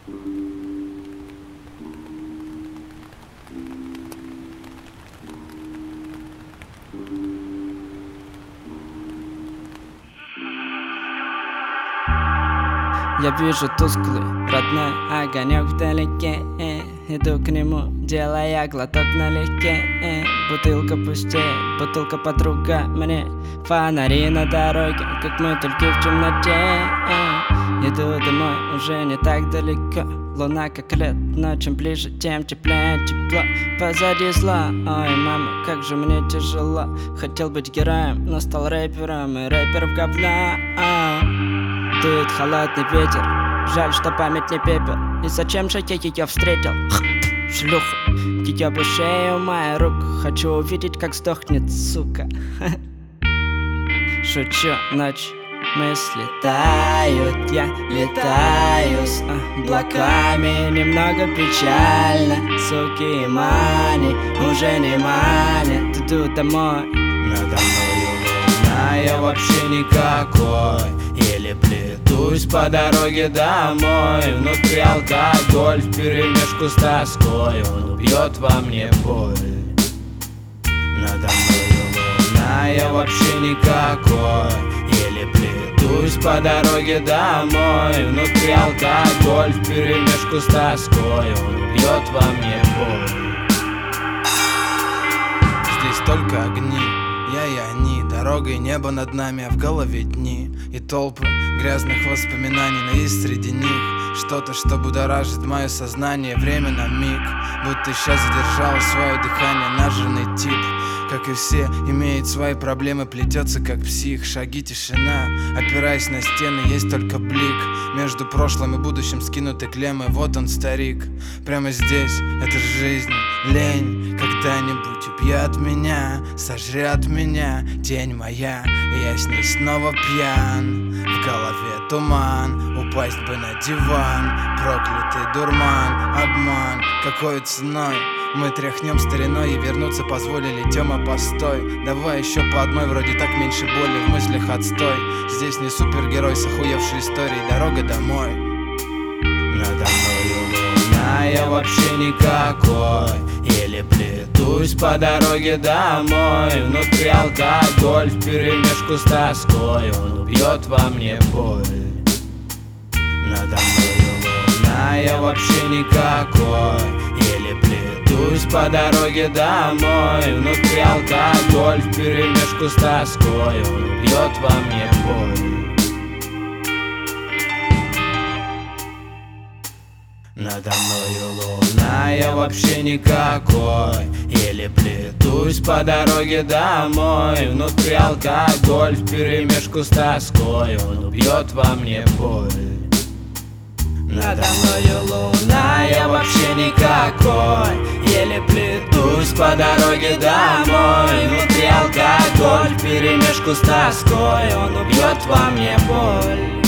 Я вижу тусклый родной огонек вдалеке, иду к нему, делая глоток налегке. Бутылка пустеет, бутылка подруга мне. Фонари на дороге, как мы только в темноте. Иду домой, уже не так далеко. Луна как лед, но чем ближе, тем теплее тепло. Позади зла, ой, мама, как же мне тяжело. Хотел быть героем, но стал рэпером, и рэперов говна. Дует холодный ветер, жаль, что память не пепел. И зачем же я ее встретил? Шлюха, ее бы шею, моя рука. Хочу увидеть, как сдохнет, сука. Шучу, ночь, мысли тают, я летаю с облаками. Немного печально, суки и мани уже не манят. Иду домой, надо мною луна, я вообще никакой. Еле плетусь по дороге домой. Внутри алкоголь вперемешку с тоской. Он убьет во мне боль. Надо мною луна, я вообще никакой. Еле плетусь по дороге домой. Внутри алкоголь вперемешку с тоской. Он убьет во мне боль. Здесь только огни, я и они, дорога и небо над нами, а в голове дни и толпы грязных воспоминаний. Но есть среди них что-то, что будоражит мое сознание. Время на миг, будто сейчас задержало свое дыхание. Нажирный тип, как и все, имеет свои проблемы, плетется как псих. Шаги, тишина, опираясь на стены, есть только блик. Между прошлым и будущим скинуты клеммы. Вот он, старик, прямо здесь, это жизнь. Лень когда-нибудь убьет меня, сожрет меня тень моя, и я с ней снова пьян. В голове туман, упасть бы на диван. Проклятый дурман, обман, какой ценой мы тряхнем стариной и вернуться позволили. Тёма, постой, давай еще по одной, вроде так меньше боли, в мыслях отстой. Здесь не супергерой с охуевшей историей, дорога домой. Надо мною луна, я вообще никакой. Еле плетусь по дороге домой. Внутри алкоголь вперемешку с тоской. Он убьет во мне боль. Надо мною луна, я вообще никакой. Еле плетусь по дороге домой. Внутри алкоголь вперемешку с тоской. Он убьет во мне боль. Надо мною луна, я вообще никакой. Еле плетусь по дороге домой. Внутри алкоголь вперемешку с тоской. Он убьет во мне боль. Надо мною луна, я вообще никакой. Еле плетусь по дороге домой. Внутри алкоголь вперемешку с тоской. Он убьет во мне боль.